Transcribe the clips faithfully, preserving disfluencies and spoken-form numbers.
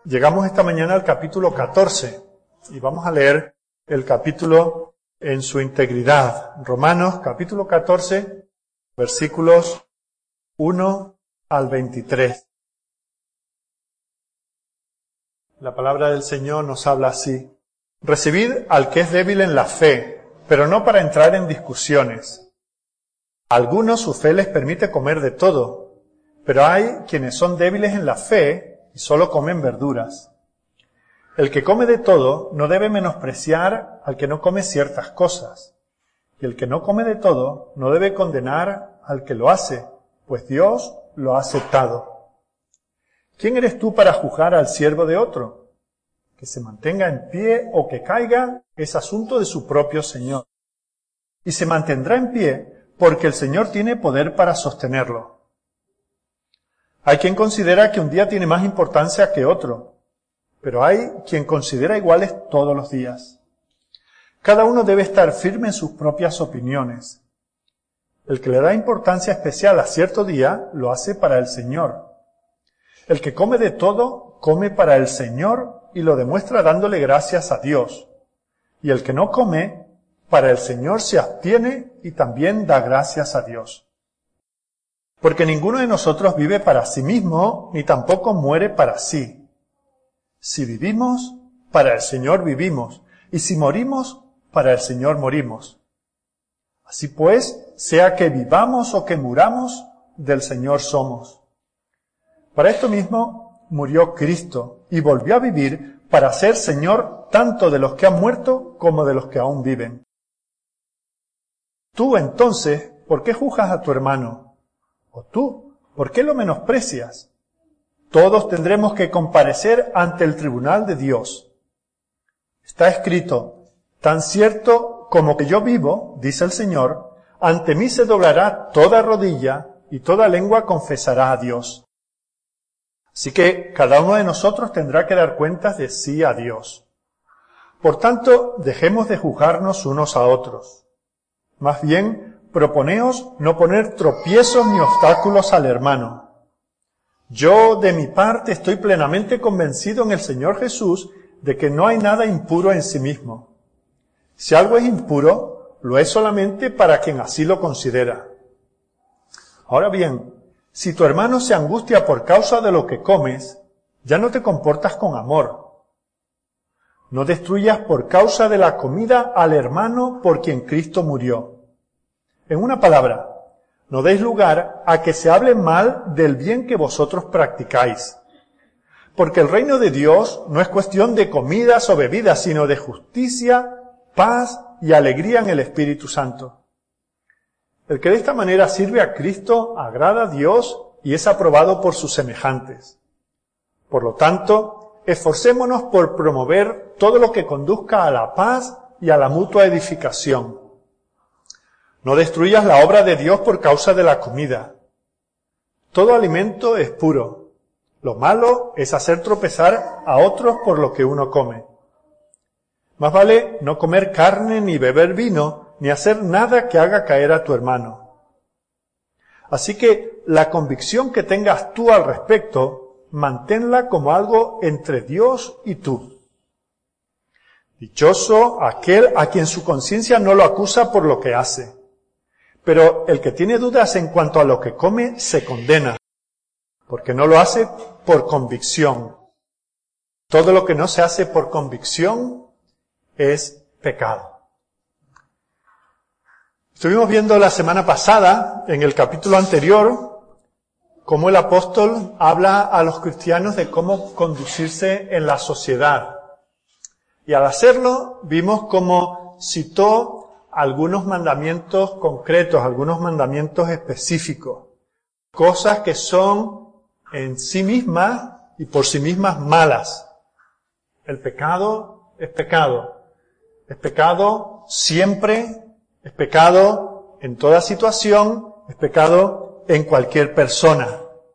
Llegamos esta mañana al capítulo catorce y vamos a leer el capítulo en su integridad. Romanos capítulo catorce, versículos uno al veintitrés. La palabra del Señor nos habla así: recibid al que es débil en la fe, pero no para entrar en discusiones. A algunos su fe les permite comer de todo, pero hay quienes son débiles en la fe y solo comen verduras. El que come de todo no debe menospreciar al que no come ciertas cosas, y el que no come de todo no debe condenar al que lo hace, pues Dios lo ha aceptado. ¿Quién eres tú para juzgar al siervo de otro? Que se mantenga en pie o que caiga es asunto de su propio Señor. Y se mantendrá en pie porque el Señor tiene poder para sostenerlo. Hay quien considera que un día tiene más importancia que otro, pero hay quien considera iguales todos los días. Cada uno debe estar firme en sus propias opiniones. El que le da importancia especial a cierto día lo hace para el Señor. El que come de todo, come para el Señor y lo demuestra dándole gracias a Dios. Y el que no come, para el Señor se abstiene y también da gracias a Dios. Porque ninguno de nosotros vive para sí mismo, ni tampoco muere para sí. Si vivimos, para el Señor vivimos, y si morimos, para el Señor morimos. Así pues, sea que vivamos o que muramos, del Señor somos. Para esto mismo murió Cristo, y volvió a vivir para ser Señor tanto de los que han muerto como de los que aún viven. Tú, entonces, ¿por qué juzgas a tu hermano? ¿O tú, por qué lo menosprecias? Todos tendremos que comparecer ante el tribunal de Dios. Está escrito: tan cierto como que yo vivo, dice el Señor, ante mí se doblará toda rodilla y toda lengua confesará a Dios. Así que cada uno de nosotros tendrá que dar cuentas de sí a Dios. Por tanto, dejemos de juzgarnos unos a otros. Más bien, proponeos no poner tropiezos ni obstáculos al hermano. Yo, de mi parte, estoy plenamente convencido en el Señor Jesús de que no hay nada impuro en sí mismo. Si algo es impuro, lo es solamente para quien así lo considera. Ahora bien, si tu hermano se angustia por causa de lo que comes, ya no te comportas con amor. No destruyas por causa de la comida al hermano por quien Cristo murió. En una palabra, no deis lugar a que se hable mal del bien que vosotros practicáis. Porque el reino de Dios no es cuestión de comidas o bebidas, sino de justicia, paz y alegría en el Espíritu Santo. El que de esta manera sirve a Cristo agrada a Dios y es aprobado por sus semejantes. Por lo tanto, esforcémonos por promover todo lo que conduzca a la paz y a la mutua edificación. No destruyas la obra de Dios por causa de la comida. Todo alimento es puro. Lo malo es hacer tropezar a otros por lo que uno come. Más vale no comer carne, ni beber vino, ni hacer nada que haga caer a tu hermano. Así que la convicción que tengas tú al respecto, manténla como algo entre Dios y tú. Dichoso aquel a quien su conciencia no lo acusa por lo que hace. Pero el que tiene dudas en cuanto a lo que come se condena, porque no lo hace por convicción. Todo lo que no se hace por convicción es pecado. Estuvimos viendo la semana pasada, en el capítulo anterior, cómo el apóstol habla a los cristianos de cómo conducirse en la sociedad. Y al hacerlo, vimos cómo citó algunos mandamientos concretos, algunos mandamientos específicos, cosas que son en sí mismas y por sí mismas malas. El pecado es pecado. Es pecado siempre, es pecado en toda situación, es pecado en cualquier persona.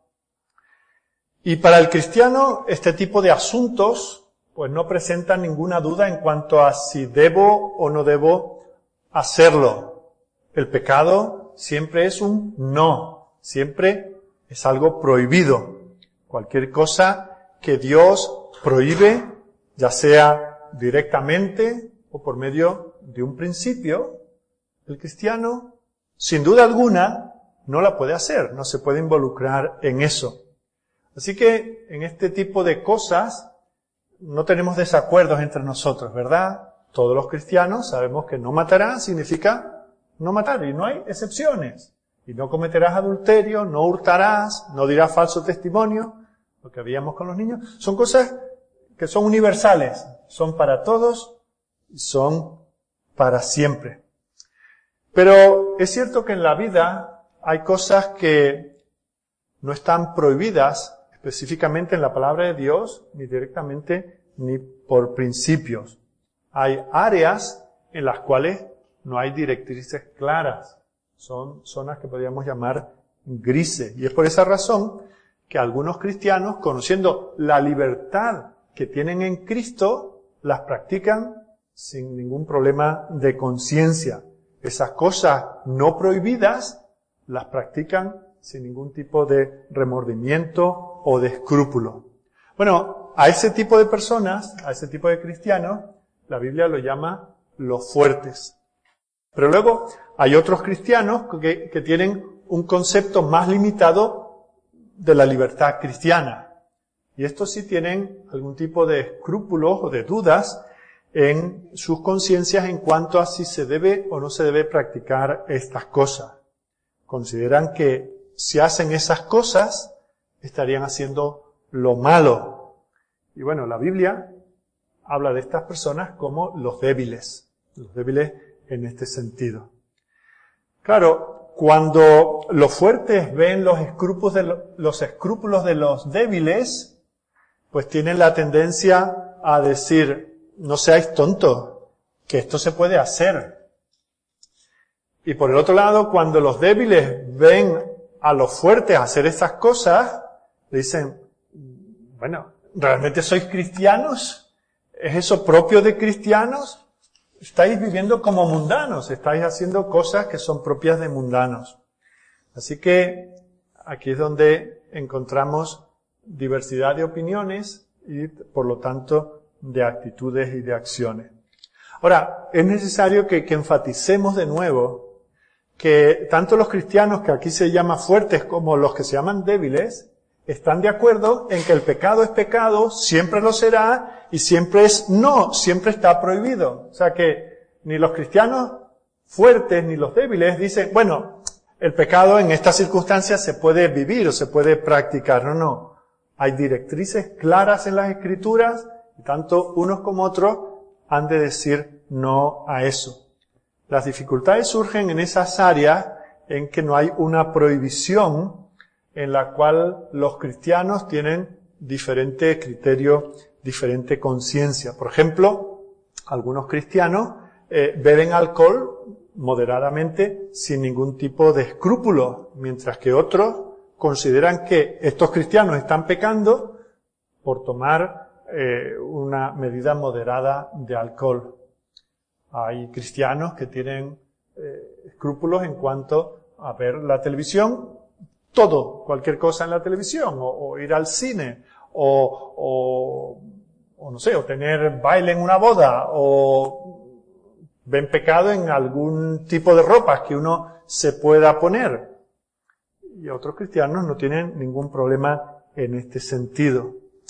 Y para el cristiano, este tipo de asuntos, pues no presentan ninguna duda en cuanto a si debo o no debo hacerlo. El pecado siempre es un no, siempre es algo prohibido. Cualquier cosa que Dios prohíbe, ya sea directamente o por medio de un principio, el cristiano, sin duda alguna, no la puede hacer, no se puede involucrar en eso. Así que en este tipo de cosas no tenemos desacuerdos entre nosotros, ¿verdad? Todos los cristianos sabemos que no matarás significa no matar y no hay excepciones. Y no cometerás adulterio, no hurtarás, no dirás falso testimonio, lo que habíamos con los niños. Son cosas que son universales, son para todos y son para siempre. Pero es cierto que en la vida hay cosas que no están prohibidas específicamente en la palabra de Dios, ni directamente ni por principios. Hay áreas en las cuales no hay directrices claras. Son zonas que podríamos llamar grises. Y es por esa razón que algunos cristianos, conociendo la libertad que tienen en Cristo, las practican sin ningún problema de conciencia. Esas cosas no prohibidas las practican sin ningún tipo de remordimiento o de escrúpulo. Bueno, a ese tipo de personas, a ese tipo de cristianos, la Biblia lo llama los fuertes. Pero luego hay otros cristianos que, que tienen un concepto más limitado de la libertad cristiana. Y estos sí tienen algún tipo de escrúpulos o de dudas en sus conciencias en cuanto a si se debe o no se debe practicar estas cosas. Consideran que si hacen esas cosas, estarían haciendo lo malo. Y bueno, la Biblia habla de estas personas como los débiles, los débiles en este sentido. Claro, cuando los fuertes ven los escrúpulos de los, los escrúpulos de los débiles, pues tienen la tendencia a decir, no seáis tontos, que esto se puede hacer. Y por el otro lado, cuando los débiles ven a los fuertes hacer estas cosas, dicen, bueno, ¿realmente sois cristianos? ¿Es eso propio de cristianos? Estáis viviendo como mundanos, estáis haciendo cosas que son propias de mundanos. Así que aquí es donde encontramos diversidad de opiniones y, por lo tanto, de actitudes y de acciones. Ahora, es necesario que, que enfaticemos de nuevo que tanto los cristianos, que aquí se llaman fuertes, como los que se llaman débiles, están de acuerdo en que el pecado es pecado, siempre lo será, y siempre es no, siempre está prohibido. O sea que ni los cristianos fuertes ni los débiles dicen, bueno, el pecado en estas circunstancias se puede vivir o se puede practicar. No, no. Hay directrices claras en las Escrituras, y tanto unos como otros han de decir no a eso. Las dificultades surgen en esas áreas en que no hay una prohibición en la cual los cristianos tienen diferente criterio, diferente conciencia. Por ejemplo, algunos cristianos eh, beben alcohol moderadamente sin ningún tipo de escrúpulo, mientras que otros consideran que estos cristianos están pecando por tomar eh, una medida moderada de alcohol. Hay cristianos que tienen eh, escrúpulos en cuanto a ver la televisión, todo, cualquier cosa en la televisión, o, o ir al cine, o, o, o no sé, o tener baile en una boda, o ven pecado en algún tipo de ropa que uno se pueda poner. Y otros cristianos no tienen ningún problema en este sentido.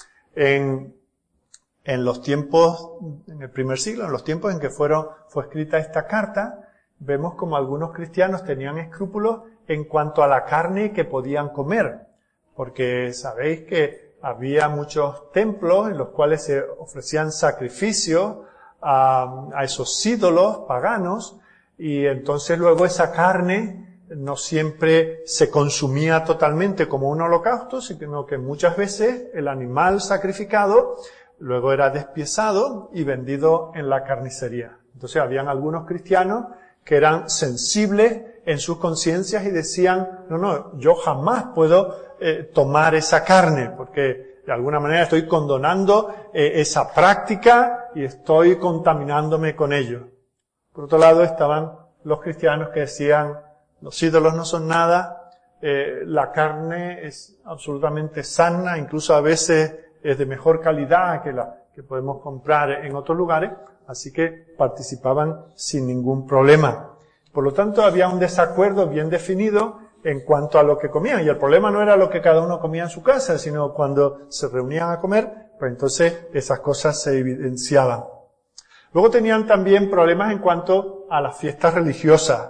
En, en los tiempos, en el primer siglo, en los tiempos en que fueron, fue escrita esta carta, vemos como algunos cristianos tenían escrúpulos en cuanto a la carne que podían comer. Porque sabéis que había muchos templos en los cuales se ofrecían sacrificios a, a esos ídolos paganos, y entonces luego esa carne no siempre se consumía totalmente como un holocausto, sino que muchas veces el animal sacrificado luego era despiezado y vendido en la carnicería. Entonces habían algunos cristianos que eran sensibles en sus conciencias y decían, no, no, yo jamás puedo eh, tomar esa carne, porque de alguna manera estoy condonando eh, esa práctica y estoy contaminándome con ello. Por otro lado estaban los cristianos que decían, los ídolos no son nada, eh, la carne es absolutamente sana, incluso a veces es de mejor calidad que la que podemos comprar en otros lugares, así que participaban sin ningún problema. Por lo tanto, había un desacuerdo bien definido en cuanto a lo que comían, y el problema no era lo que cada uno comía en su casa, sino cuando se reunían a comer, pues entonces esas cosas se evidenciaban. Luego tenían también problemas en cuanto a las fiestas religiosas.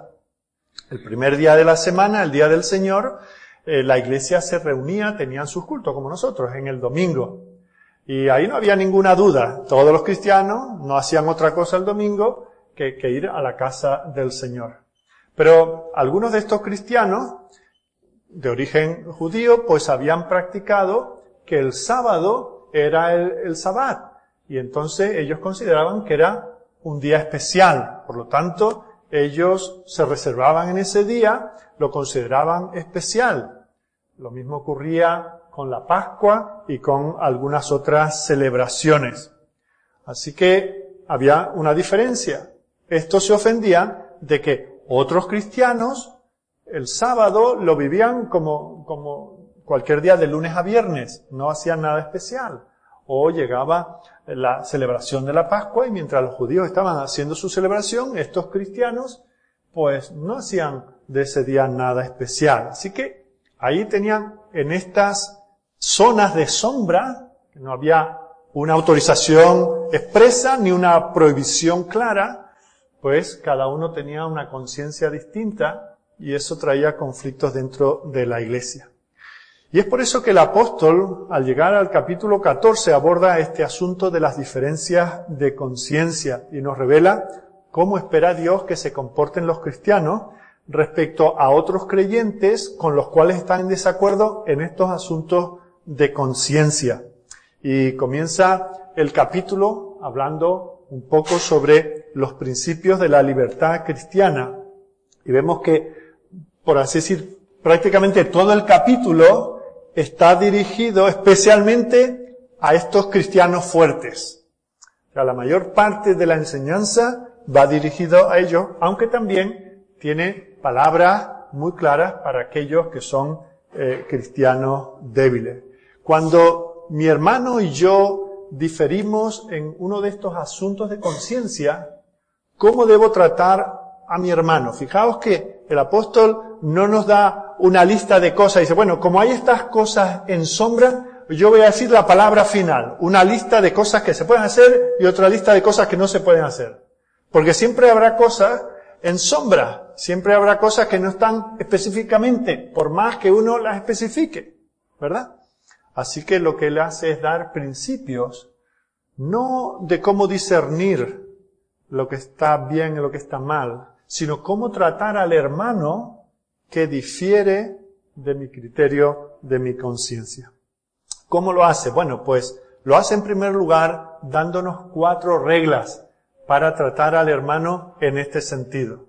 El primer día de la semana, el día del Señor, eh, la iglesia se reunía, tenían sus cultos como nosotros, en el domingo. Y ahí no había ninguna duda. Todos los cristianos no hacían otra cosa el domingo que, que ir a la casa del Señor. Pero algunos de estos cristianos, de origen judío, pues habían practicado que el sábado era el, el sabbat. Y entonces ellos consideraban que era un día especial. Por lo tanto, ellos se reservaban en ese día, lo consideraban especial. Lo mismo ocurría con la Pascua y con algunas otras celebraciones. Así que había una diferencia. Estos se ofendían de que otros cristianos el sábado lo vivían como, como cualquier día de lunes a viernes, no hacían nada especial. O llegaba la celebración de la Pascua y mientras los judíos estaban haciendo su celebración, estos cristianos pues no hacían de ese día nada especial. Así que ahí tenían en estas zonas de sombra, que no había una autorización expresa ni una prohibición clara, pues cada uno tenía una conciencia distinta y eso traía conflictos dentro de la iglesia. Y es por eso que el apóstol, al llegar al capítulo catorce, aborda este asunto de las diferencias de conciencia y nos revela cómo espera Dios que se comporten los cristianos respecto a otros creyentes con los cuales están en desacuerdo en estos asuntos de conciencia. Y comienza el capítulo hablando un poco sobre los principios de la libertad cristiana. Y vemos que, por así decir, prácticamente todo el capítulo está dirigido especialmente a estos cristianos fuertes. O sea, la mayor parte de la enseñanza va dirigido a ellos, aunque también tiene palabras muy claras para aquellos que son eh, cristianos débiles. Cuando mi hermano y yo diferimos en uno de estos asuntos de conciencia, ¿cómo debo tratar a mi hermano? Fijaos que el apóstol no nos da una lista de cosas. Dice, bueno, como hay estas cosas en sombra, yo voy a decir la palabra final. Una lista de cosas que se pueden hacer y otra lista de cosas que no se pueden hacer. Porque siempre habrá cosas en sombra. Siempre habrá cosas que no están específicamente, por más que uno las especifique. ¿Verdad? Así que lo que él hace es dar principios, no de cómo discernir lo que está bien y lo que está mal, sino cómo tratar al hermano que difiere de mi criterio, de mi conciencia. ¿Cómo lo hace? Bueno, pues lo hace en primer lugar dándonos cuatro reglas para tratar al hermano en este sentido.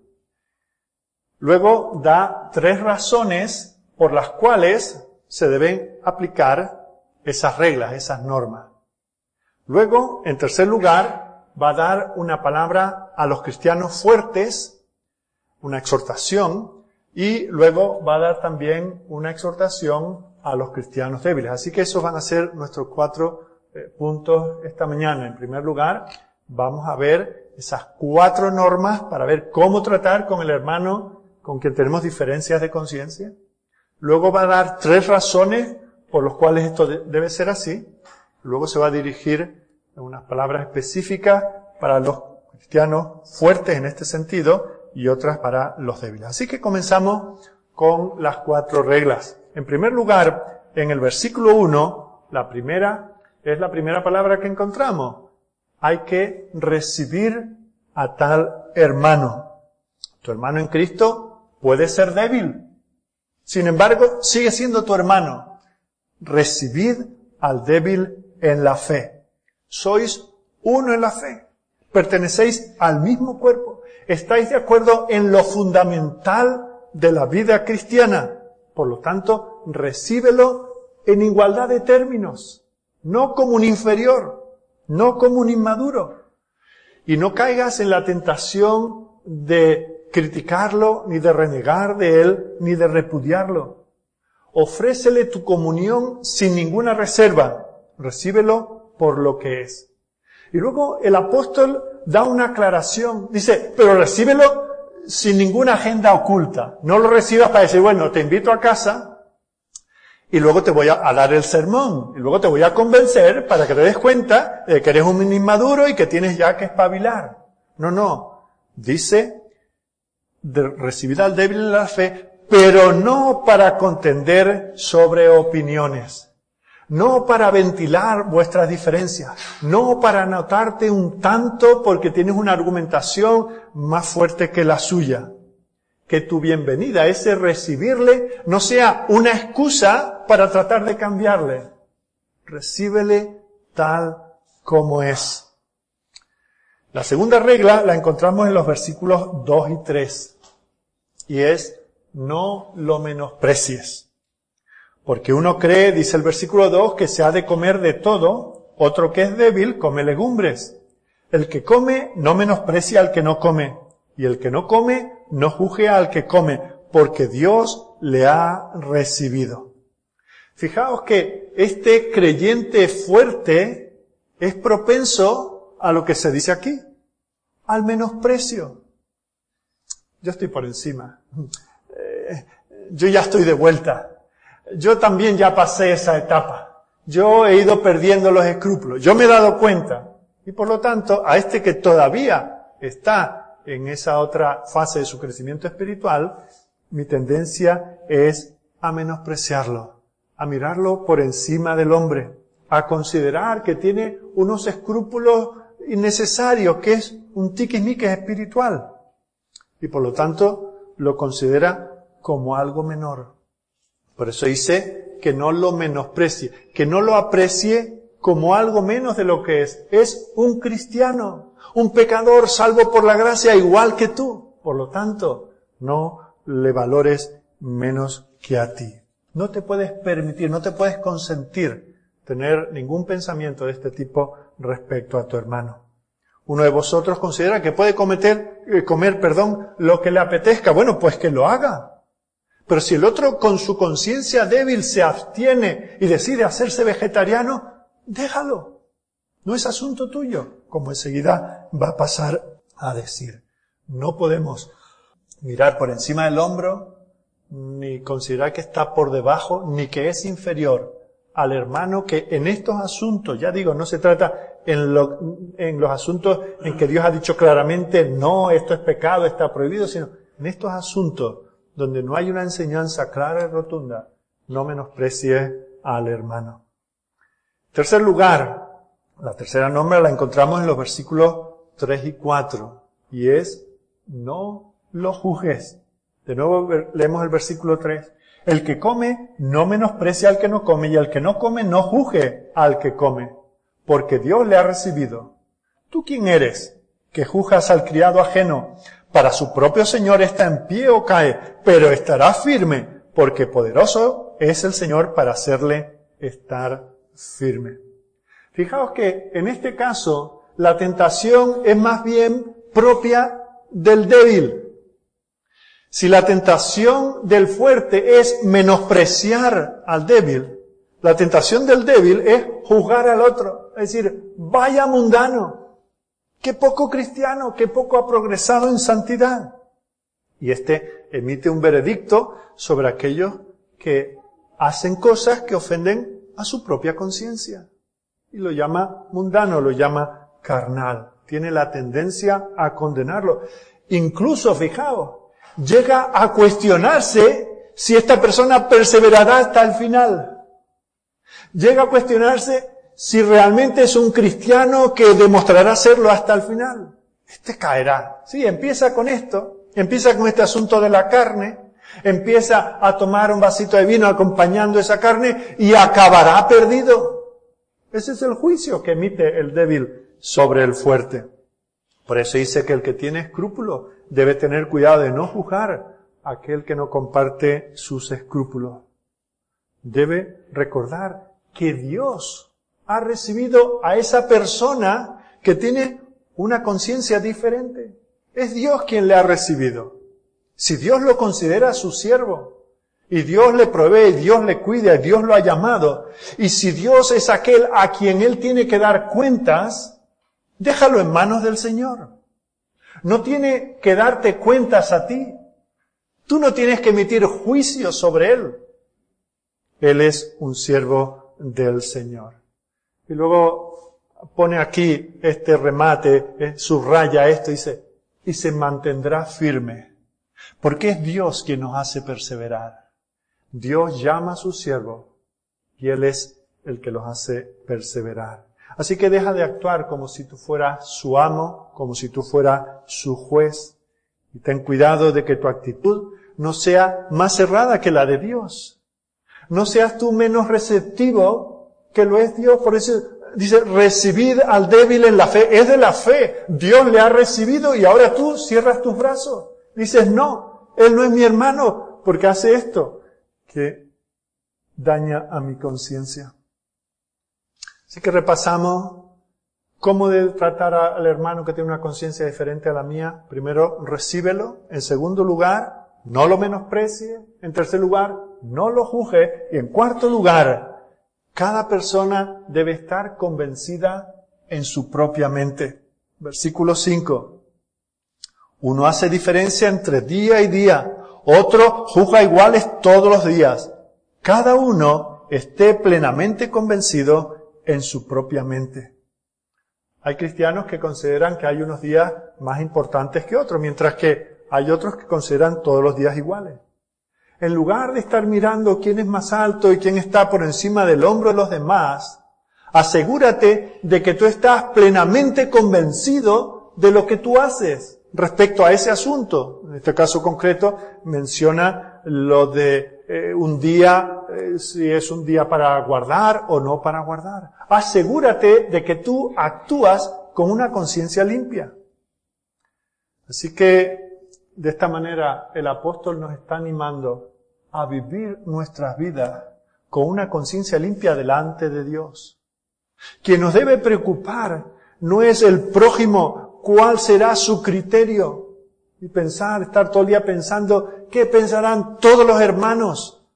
Luego da tres razones por las cuales se deben aplicar esas reglas, esas normas. Luego, en tercer lugar, va a dar una palabra a los cristianos fuertes, una exhortación, y luego va a dar también una exhortación a los cristianos débiles. Así que esos van a ser nuestros cuatro eh, puntos esta mañana. En primer lugar, vamos a ver esas cuatro normas para ver cómo tratar con el hermano con quien tenemos diferencias de conciencia. Luego va a dar tres razones por las cuales esto de- debe ser así. Luego se va a dirigir a unas palabras específicas para los cristianos fuertes en este sentido y otras para los débiles. Así que comenzamos con las cuatro reglas. En primer lugar, en el versículo uno, la primera es la primera palabra que encontramos. Hay que recibir a tal hermano. Tu hermano en Cristo puede ser débil. Sin embargo, sigue siendo tu hermano. Recibid al débil en la fe. Sois uno en la fe. Pertenecéis al mismo cuerpo. Estáis de acuerdo en lo fundamental de la vida cristiana. Por lo tanto, recíbelo en igualdad de términos. No como un inferior. No como un inmaduro. Y no caigas en la tentación de criticarlo, ni de renegar de él, ni de repudiarlo. Ofrécele tu comunión sin ninguna reserva. recíbelo por lo que es. Y luego el apóstol da una aclaración, dice, pero recíbelo sin ninguna agenda oculta. No lo recibas para decir, bueno, te invito a casa y luego te voy a, a dar el sermón, y luego te voy a convencer para que te des cuenta de que eres un inmaduro y que tienes ya que espabilar. No, no. Dice, de, recibid al débil en la fe, pero no para contender sobre opiniones. No para ventilar vuestras diferencias, no para anotarte un tanto porque tienes una argumentación más fuerte que la suya. Que tu bienvenida, ese recibirle, no sea una excusa para tratar de cambiarle. Recíbele tal como es. La segunda regla la encontramos en los versículos dos y tres. Y es, no lo menosprecies. Porque uno cree, dice el versículo dos, que se ha de comer de todo, otro que es débil come legumbres. El que come no menosprecia al que no come, y el que no come no juzgue al que come, porque Dios le ha recibido. Fijaos que este creyente fuerte es propenso a lo que se dice aquí, al menosprecio. Yo estoy por encima. Eh, yo ya estoy de vuelta. Yo también ya pasé esa etapa. Yo he ido perdiendo los escrúpulos. Yo me he dado cuenta. Y por lo tanto, a este que todavía está en esa otra fase de su crecimiento espiritual, mi tendencia es a menospreciarlo, a mirarlo por encima del hombre, a considerar que tiene unos escrúpulos innecesarios, que es un tiquismiquis espiritual. Y por lo tanto, lo considera como algo menor. Por eso dice que no lo menosprecie, que no lo aprecie como algo menos de lo que es. Es un cristiano, un pecador salvo por la gracia igual que tú. Por lo tanto, no le valores menos que a ti. No te puedes permitir, no te puedes consentir tener ningún pensamiento de este tipo respecto a tu hermano. Uno de vosotros considera que puede cometer, eh, comer, perdón, lo que le apetezca. Bueno, pues que lo haga. Pero si el otro con su conciencia débil se abstiene y decide hacerse vegetariano, déjalo. No es asunto tuyo, como enseguida va a pasar a decir. No podemos mirar por encima del hombro, ni considerar que está por debajo, ni que es inferior al hermano que en estos asuntos, ya digo, no se trata en, lo, en los asuntos en que Dios ha dicho claramente, no, esto es pecado, está prohibido, sino en estos asuntos donde no hay una enseñanza clara y rotunda, no menosprecie al hermano. En tercer lugar, la tercera norma la encontramos en los versículos tres y cuatro, y es, no lo juzgues. De nuevo leemos el versículo tres. El que come no menosprecia al que no come, y el que no come no juzgue al que come, porque Dios le ha recibido. ¿Tú quién eres que juzgas al criado ajeno? Para su propio Señor está en pie o cae, pero estará firme, porque poderoso es el Señor para hacerle estar firme. Fijaos que en este caso la tentación es más bien propia del débil. Si la tentación del fuerte es menospreciar al débil, la tentación del débil es juzgar al otro, es decir, vaya mundano. Qué poco cristiano, qué poco ha progresado en santidad. Y este emite un veredicto sobre aquellos que hacen cosas que ofenden a su propia conciencia. Y lo llama mundano, lo llama carnal. Tiene la tendencia a condenarlo. Incluso, fijaos, llega a cuestionarse si esta persona perseverará hasta el final. Llega a cuestionarse si realmente es un cristiano que demostrará serlo hasta el final. Este caerá. Sí, empieza con esto, empieza con este asunto de la carne, empieza a tomar un vasito de vino acompañando esa carne y acabará perdido. Ese es el juicio que emite el débil sobre el fuerte. Por eso dice que el que tiene escrúpulos debe tener cuidado de no juzgar a aquel que no comparte sus escrúpulos. Debe recordar que Dios ha recibido a esa persona que tiene una conciencia diferente. Es Dios quien le ha recibido. Si Dios lo considera su siervo, Y Dios le provee, Dios le cuida, Dios lo ha llamado. Y si Dios es aquel a quien Él tiene que dar cuentas, déjalo en manos del Señor. No tiene que darte cuentas a ti. Tú no tienes que emitir juicio sobre Él. Él es un siervo del Señor. Y luego pone aquí este remate, subraya esto, dice, y se mantendrá firme. Porque es Dios quien nos hace perseverar. Dios llama a su siervo y Él es el que los hace perseverar. Así que deja de actuar como si tú fueras su amo, como si tú fueras su juez. Y ten cuidado de que tu actitud no sea más cerrada que la de Dios. No seas tú menos receptivo que lo es Dios. Por eso dice, recibid al débil en la fe. Es de la fe. Dios le ha recibido y ahora tú cierras tus brazos. Dices, no, Él no es mi hermano porque hace esto que daña a mi conciencia. Así que repasamos cómo debe tratar al hermano que tiene una conciencia diferente a la mía. Primero, recíbelo. En segundo lugar, no lo menosprecie. En tercer lugar, no lo juzgue. Y en cuarto lugar, cada persona debe estar convencida en su propia mente. Versículo cinco. Uno hace diferencia entre día y día. Otro juzga iguales todos los días. Cada uno esté plenamente convencido en su propia mente. Hay cristianos que consideran que hay unos días más importantes que otros, mientras que hay otros que consideran todos los días iguales. En lugar de estar mirando quién es más alto y quién está por encima del hombro de los demás, asegúrate de que tú estás plenamente convencido de lo que tú haces respecto a ese asunto. En este caso concreto menciona lo de eh, un día, eh, si es un día para guardar o no para guardar. Asegúrate de que tú actúas con una conciencia limpia. Así que de esta manera el apóstol nos está animando a vivir nuestras vidas con una conciencia limpia delante de Dios. Quien nos debe preocupar no es el prójimo, cuál será su criterio. Y pensar, estar todo el día pensando, ¿qué pensarán todos los hermanos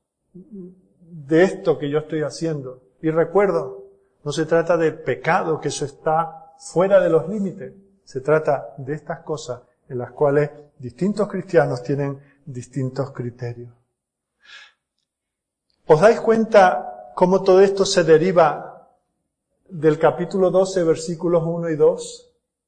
de esto que yo estoy haciendo? Y recuerdo, no se trata de pecado, que eso está fuera de los límites. Se trata de estas cosas en las cuales distintos cristianos tienen distintos criterios. ¿Os dais cuenta cómo todo esto se deriva del capítulo doce, versículos uno y dos?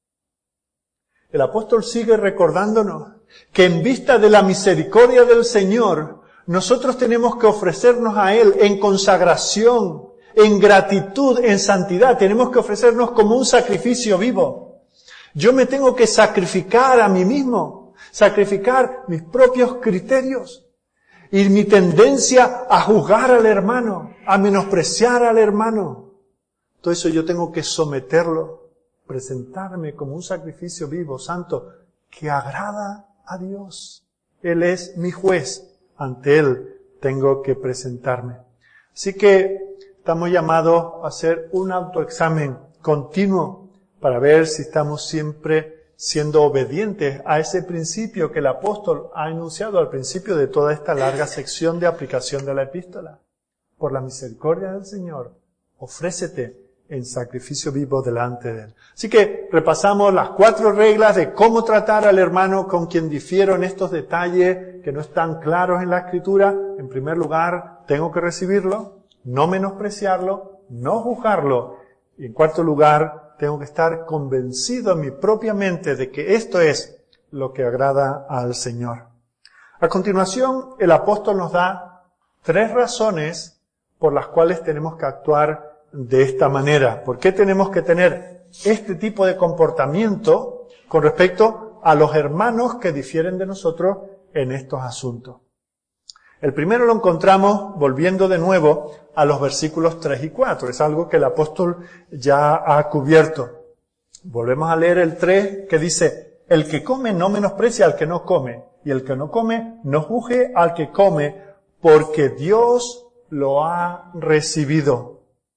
El apóstol sigue recordándonos que en vista de la misericordia del Señor, nosotros tenemos que ofrecernos a Él en consagración, en gratitud, en santidad. Tenemos que ofrecernos como un sacrificio vivo. Yo me tengo que sacrificar a mí mismo, sacrificar mis propios criterios y mi tendencia a juzgar al hermano, a menospreciar al hermano. Todo eso yo tengo que someterlo, presentarme como un sacrificio vivo, santo, que agrada a Dios. Él es mi juez. Ante Él tengo que presentarme. Así que estamos llamados a hacer un autoexamen continuo para ver si estamos siempre siendo obedientes a ese principio que el apóstol ha enunciado al principio de toda esta larga sección de aplicación de la epístola. Por la misericordia del Señor, ofrécete en sacrificio vivo delante de Él. Así que repasamos las cuatro reglas de cómo tratar al hermano con quien difiero en estos detalles que no están claros en la Escritura. En primer lugar, tengo que recibirlo, no menospreciarlo, no juzgarlo. Y en cuarto lugar, tengo que estar convencido en mi propia mente de que esto es lo que agrada al Señor. A continuación, el apóstol nos da tres razones por las cuales tenemos que actuar de esta manera. ¿Por qué tenemos que tener este tipo de comportamiento con respecto a los hermanos que difieren de nosotros en estos asuntos? El primero lo encontramos volviendo de nuevo a los versículos tres y cuatro. Es algo que el apóstol ya ha cubierto. Volvemos a leer el tres que dice, el que come no menosprecia al que no come, y el que no come no juzgue al que come, porque Dios lo ha recibido.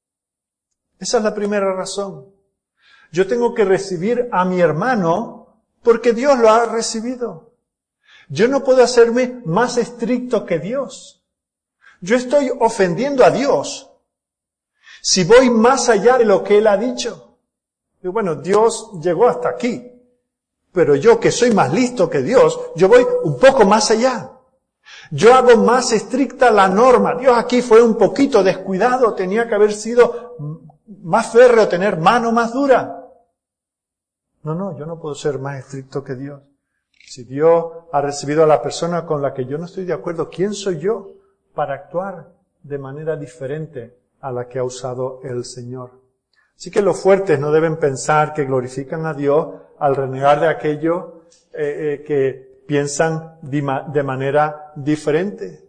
Esa es la primera razón. Yo tengo que recibir a mi hermano porque Dios lo ha recibido. Yo no puedo hacerme más estricto que Dios. Yo estoy ofendiendo a Dios si voy más allá de lo que Él ha dicho. Y bueno, Dios llegó hasta aquí, pero yo que soy más listo que Dios, yo voy un poco más allá. Yo hago más estricta la norma. Dios aquí fue un poquito descuidado, tenía que haber sido más férreo, tener mano más dura. No, no, yo no puedo ser más estricto que Dios. Si Dios ha recibido a la persona con la que yo no estoy de acuerdo, ¿quién soy yo para actuar de manera diferente a la que ha usado el Señor? Así que los fuertes no deben pensar que glorifican a Dios al renegar de aquello eh, eh, que piensan de manera diferente,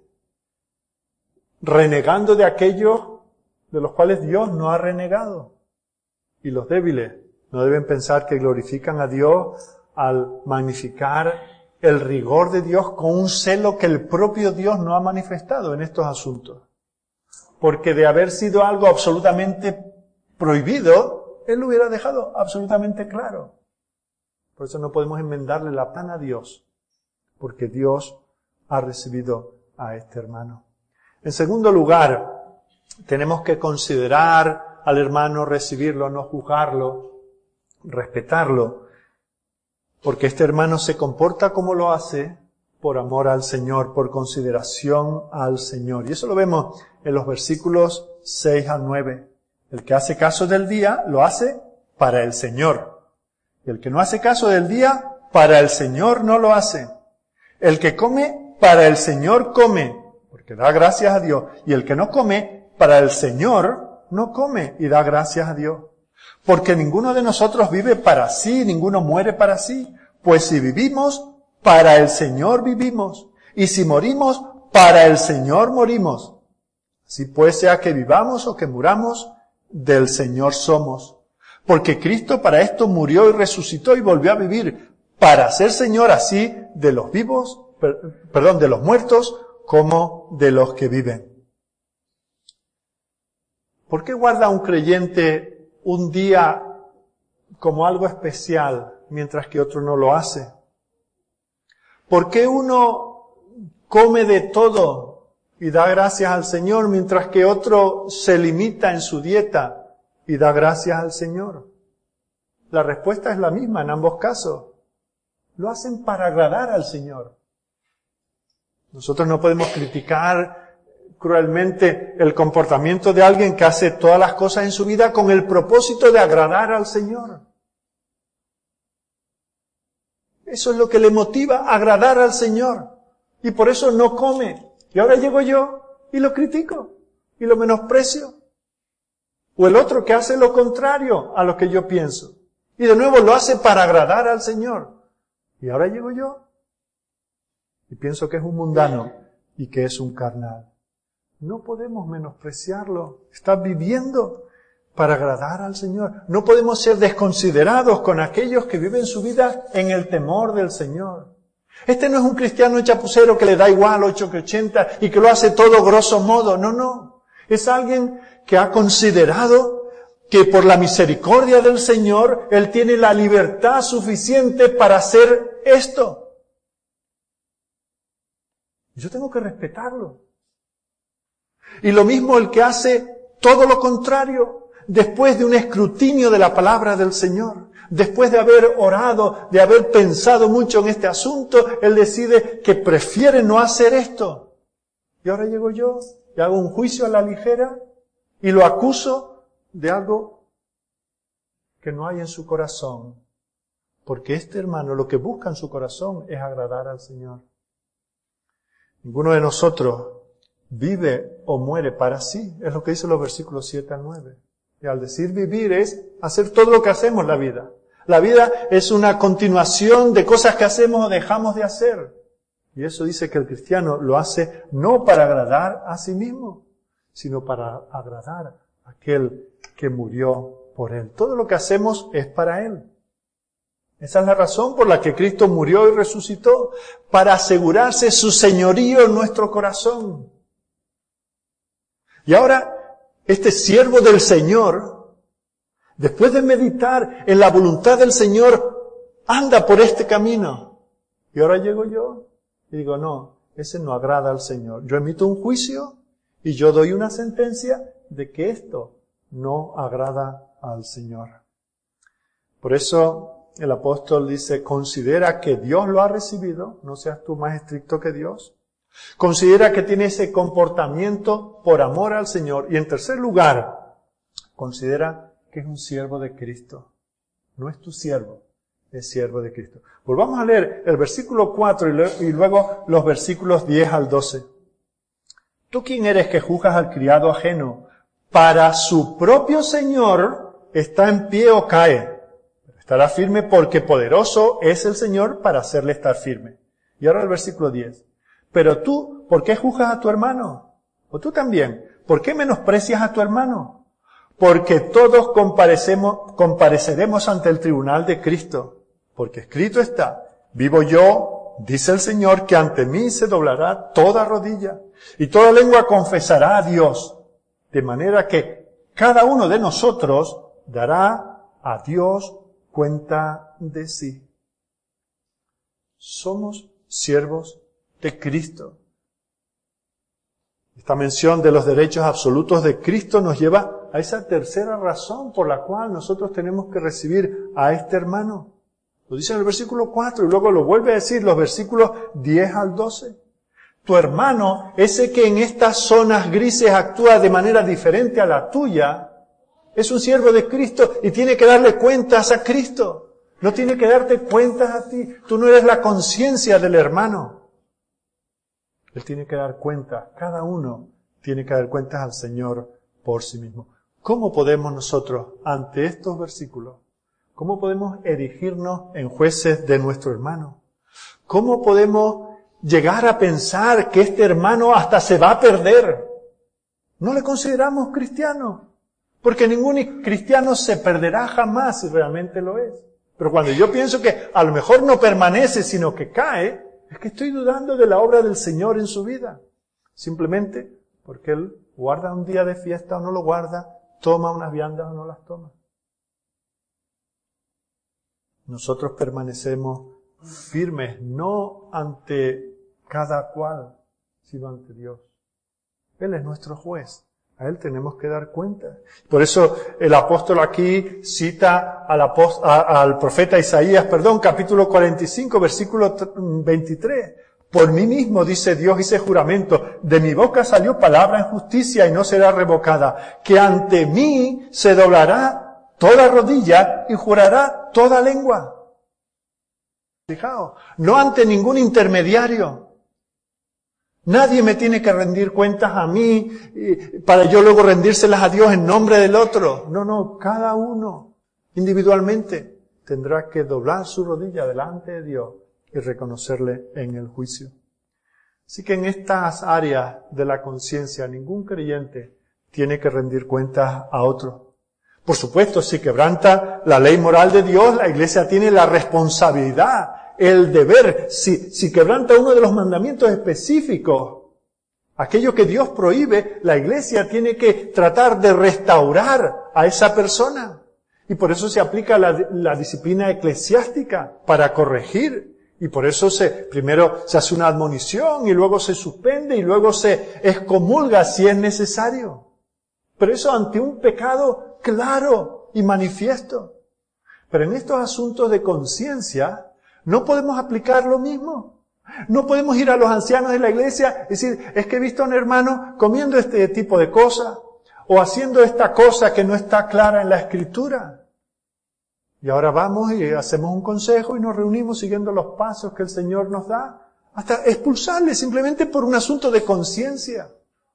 renegando de aquellos de los cuales Dios no ha renegado. Y los débiles no deben pensar que glorifican a Dios al magnificar el rigor de Dios con un celo que el propio Dios no ha manifestado en estos asuntos. Porque de haber sido algo absolutamente prohibido, Él lo hubiera dejado absolutamente claro. Por eso no podemos enmendarle la pana a Dios, porque Dios ha recibido a este hermano. En segundo lugar, tenemos que considerar al hermano, recibirlo, no juzgarlo, respetarlo, porque este hermano se comporta como lo hace por amor al Señor, por consideración al Señor. Y eso lo vemos en los versículos seis al nueve. El que hace caso del día, lo hace para el Señor. Y el que no hace caso del día, para el Señor no lo hace. El que come, para el Señor come, porque da gracias a Dios. Y el que no come, para el Señor no come y da gracias a Dios. Porque ninguno de nosotros vive para sí, ninguno muere para sí. Pues si vivimos, para el Señor vivimos. Y si morimos, para el Señor morimos. Así pues, sea que vivamos o que muramos, del Señor somos. Porque Cristo para esto murió y resucitó y volvió a vivir, para ser Señor así de los vivos, per, perdón, de los muertos, como de los que viven. ¿Por qué guarda un creyente un día como algo especial, mientras que otro no lo hace? ¿Por qué uno come de todo y da gracias al Señor, mientras que otro se limita en su dieta y da gracias al Señor? La respuesta es la misma en ambos casos. Lo hacen para agradar al Señor. Nosotros no podemos criticar cruelmente el comportamiento de alguien que hace todas las cosas en su vida con el propósito de agradar al Señor. Eso es lo que le motiva a agradar al Señor. Y por eso no come. Y ahora llego yo y lo critico y lo menosprecio. O el otro que hace lo contrario a lo que yo pienso. Y de nuevo lo hace para agradar al Señor. Y ahora llego yo y pienso que es un mundano y que es un carnal. No podemos menospreciarlo. Está viviendo para agradar al Señor. No podemos ser desconsiderados con aquellos que viven su vida en el temor del Señor. Este no es un cristiano chapucero que le da igual ocho que ochenta y que lo hace todo grosso modo. No, no. Es alguien que ha considerado que por la misericordia del Señor, Él tiene la libertad suficiente para hacer esto. Yo tengo que respetarlo. Y lo mismo el que hace todo lo contrario, después de un escrutinio de la palabra del Señor, después de haber orado, de haber pensado mucho en este asunto, Él decide que prefiere no hacer esto. Y ahora llego yo y hago un juicio a la ligera y lo acuso de algo que no hay en su corazón. Porque este hermano lo que busca en su corazón es agradar al Señor. Ninguno de nosotros vive o muere para sí. Es lo que dicen los versículos siete al nueve. Y al decir vivir es hacer todo lo que hacemos en la vida. La vida es una continuación de cosas que hacemos o dejamos de hacer. Y eso dice que el cristiano lo hace no para agradar a sí mismo, sino para agradar a aquel que murió por él. Todo lo que hacemos es para él. Esa es la razón por la que Cristo murió y resucitó, para asegurarse su señorío en nuestro corazón. Y ahora, este siervo del Señor, después de meditar en la voluntad del Señor, anda por este camino. Y ahora llego yo y digo, no, ese no agrada al Señor. Yo emito un juicio Y yo doy una sentencia de que esto no agrada al Señor. Por eso el apóstol dice, considera que Dios lo ha recibido, no seas tú más estricto que Dios. Considera que tiene ese comportamiento por amor al Señor. Y en tercer lugar, considera que es un siervo de Cristo. No es tu siervo, es siervo de Cristo. Volvamos a leer el versículo cuatro y luego los versículos diez al doce. ¿Tú quién eres que juzgas al criado ajeno? Para su propio Señor está en pie o cae. Estará firme porque poderoso es el Señor para hacerle estar firme. Y ahora el versículo diez. Pero tú, ¿por qué juzgas a tu hermano? O tú también, ¿por qué menosprecias a tu hermano? Porque todos comparecemos, compareceremos ante el tribunal de Cristo. Porque escrito está, vivo yo, dice el Señor, que ante mí se doblará toda rodilla y toda lengua confesará a Dios. De manera que cada uno de nosotros dará a Dios cuenta de sí. Somos siervos de Cristo. Esta mención de los derechos absolutos de Cristo nos lleva a esa tercera razón por la cual nosotros tenemos que recibir a este hermano. Lo dice en el versículo cuatro y luego lo vuelve a decir los versículos diez al doce. Tu hermano, ese que en estas zonas grises actúa de manera diferente a la tuya, es un siervo de Cristo y tiene que darle cuentas a Cristo. No tiene que darte cuentas a ti. Tú no eres la conciencia del hermano. Él tiene que dar cuentas. Cada uno tiene que dar cuentas al Señor por sí mismo. ¿Cómo podemos nosotros, ante estos versículos, cómo podemos erigirnos en jueces de nuestro hermano? ¿Cómo podemos llegar a pensar que este hermano hasta se va a perder? No le consideramos cristiano, porque ningún cristiano se perderá jamás si realmente lo es. Pero cuando yo pienso que a lo mejor no permanece, sino que cae, es que estoy dudando de la obra del Señor en su vida. Simplemente porque Él guarda un día de fiesta o no lo guarda, toma unas viandas o no las toma. Nosotros permanecemos firmes, no ante cada cual, sino ante Dios. Él es nuestro juez. A Él tenemos que dar cuenta. Por eso el apóstol aquí cita al, apóstol, a, al profeta Isaías, perdón, capítulo cuarenta y cinco, versículo veintitrés. Por mí mismo, dice Dios, hice juramento, de mi boca salió palabra en justicia y no será revocada, que ante mí se doblará toda rodilla y jurará toda lengua. Fijaos, no ante ningún intermediario. Nadie me tiene que rendir cuentas a mí para yo luego rendírselas a Dios en nombre del otro. No, no, cada uno individualmente tendrá que doblar su rodilla delante de Dios y reconocerle en el juicio. Así que en estas áreas de la conciencia ningún creyente tiene que rendir cuentas a otro. Por supuesto, si quebranta la ley moral de Dios, la Iglesia tiene la responsabilidad, el deber, si, si quebranta uno de los mandamientos específicos, aquello que Dios prohíbe, la Iglesia tiene que tratar de restaurar a esa persona. Y por eso se aplica la, la disciplina eclesiástica para corregir. Y por eso se, primero se hace una admonición y luego se suspende y luego se excomulga si es necesario. Pero eso ante un pecado claro y manifiesto. Pero en estos asuntos de conciencia, no podemos aplicar lo mismo. No podemos ir a los ancianos de la iglesia y decir, es que he visto a un hermano comiendo este tipo de cosas o haciendo esta cosa que no está clara en la Escritura. Y ahora vamos y hacemos un consejo y nos reunimos siguiendo los pasos que el Señor nos da, hasta expulsarle simplemente por un asunto de conciencia.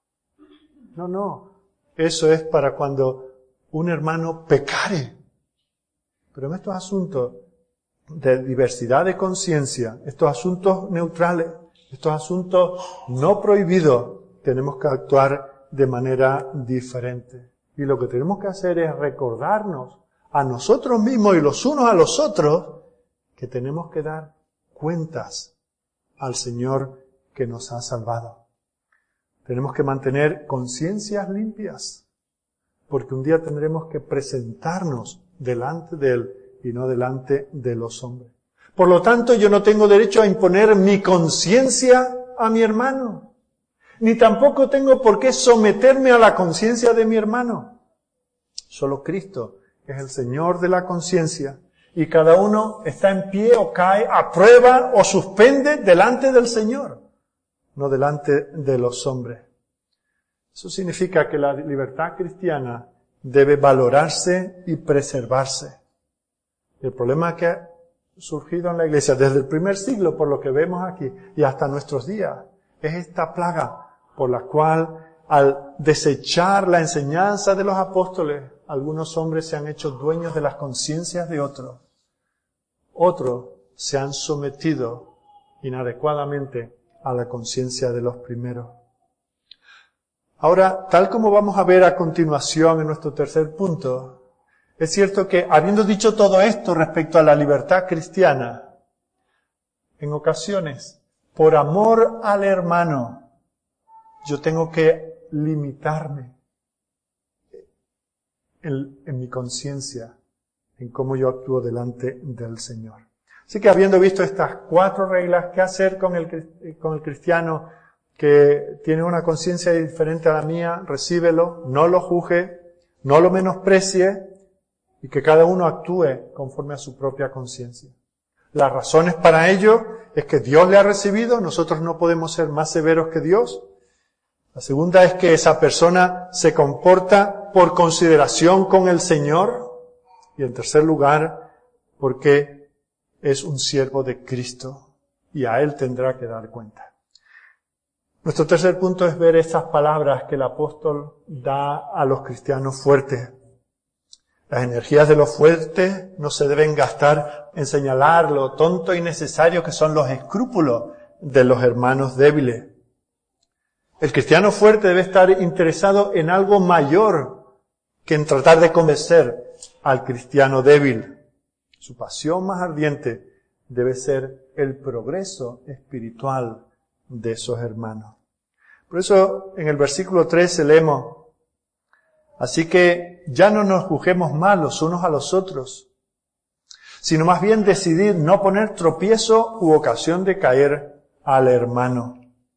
No, no. Eso es para cuando un hermano pecare. Pero en estos asuntos de diversidad de conciencia, estos asuntos neutrales, estos asuntos no prohibidos, tenemos que actuar de manera diferente. Y lo que tenemos que hacer es recordarnos a nosotros mismos y los unos a los otros que tenemos que dar cuentas al Señor que nos ha salvado. Tenemos que mantener conciencias limpias, porque un día tendremos que presentarnos delante de Él y no delante de los hombres. Por lo tanto, yo no tengo derecho a imponer mi conciencia a mi hermano, Ni tampoco tengo por qué someterme a la conciencia de mi hermano. Solo Cristo es el Señor de la conciencia. Y cada uno está en pie o cae, aprueba o suspende delante del Señor, no delante de los hombres. Eso significa que la libertad cristiana debe valorarse y preservarse. El problema que ha surgido en la Iglesia desde el primer siglo, por lo que vemos aquí, y hasta nuestros días, es esta plaga por la cual, al desechar la enseñanza de los apóstoles, algunos hombres se han hecho dueños de las conciencias de otros. Otros se han sometido inadecuadamente a la conciencia de los primeros. Ahora, tal como vamos a ver a continuación en nuestro tercer punto, es cierto que, habiendo dicho todo esto respecto a la libertad cristiana, en ocasiones, por amor al hermano, yo tengo que limitarme en, en mi conciencia, en cómo yo actúo delante del Señor. Así que, habiendo visto estas cuatro reglas, ¿qué hacer con el, con el cristiano que tiene una conciencia diferente a la mía? Recíbelo, no lo juzgue, no lo menosprecie, y que cada uno actúe conforme a su propia conciencia. Las razones para ello es que Dios le ha recibido, nosotros no podemos ser más severos que Dios. La segunda es que esa persona se comporta por consideración con el Señor. Y en tercer lugar, porque es un siervo de Cristo y a Él tendrá que dar cuenta. Nuestro tercer punto es ver estas palabras que el apóstol da a los cristianos fuertes. Las energías de los fuertes no se deben gastar en señalar lo tonto y necesario que son los escrúpulos de los hermanos débiles. El cristiano fuerte debe estar interesado en algo mayor que en tratar de convencer al cristiano débil. Su pasión más ardiente debe ser el progreso espiritual de esos hermanos. Por eso en el versículo trece leemos: así que ya no nos juzguemos más los unos a los otros, sino más bien decidir no poner tropiezo u ocasión de caer al hermano.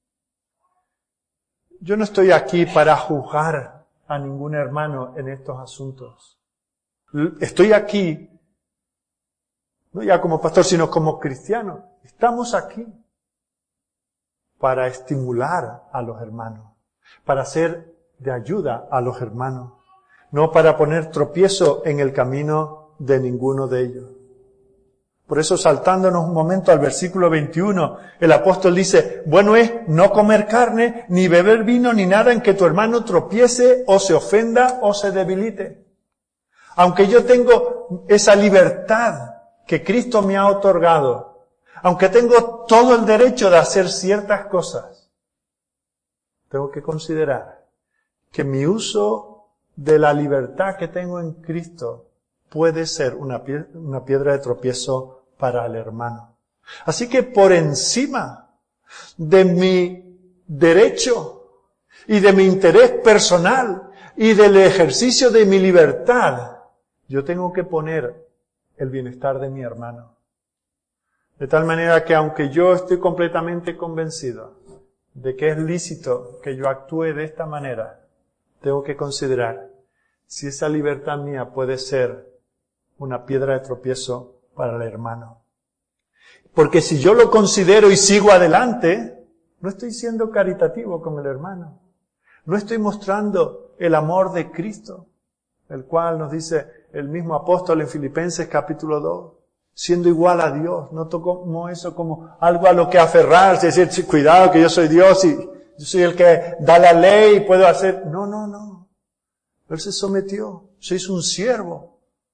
Yo no estoy aquí para juzgar a ningún hermano en estos asuntos. Estoy aquí, no ya como pastor, sino como cristiano. Estamos aquí para estimular a los hermanos, para ser de ayuda a los hermanos, no para poner tropiezo en el camino de ninguno de ellos. Por eso, saltándonos un momento al versículo veintiuno, el apóstol dice: bueno es no comer carne, ni beber vino, ni nada en que tu hermano tropiece, o se ofenda, o se debilite. Aunque yo tengo esa libertad que Cristo me ha otorgado, aunque tengo todo el derecho de hacer ciertas cosas, tengo que considerar que mi uso de la libertad que tengo en Cristo puede ser una piedra de tropiezo para el hermano. Así que por encima de mi derecho y de mi interés personal y del ejercicio de mi libertad, yo tengo que poner el bienestar de mi hermano. De tal manera que aunque yo estoy completamente convencido de que es lícito que yo actúe de esta manera, tengo que considerar si esa libertad mía puede ser una piedra de tropiezo para el hermano. Porque si yo lo considero y sigo adelante, no estoy siendo caritativo con el hermano. No estoy mostrando el amor de Cristo, el cual nos dice el mismo apóstol en Filipenses capítulo dos, siendo igual a Dios. No tomo eso como algo a lo que aferrarse, decir, cuidado que yo soy Dios y yo soy el que da la ley y puedo hacer. No, no, no. Él se sometió, se hizo un siervo.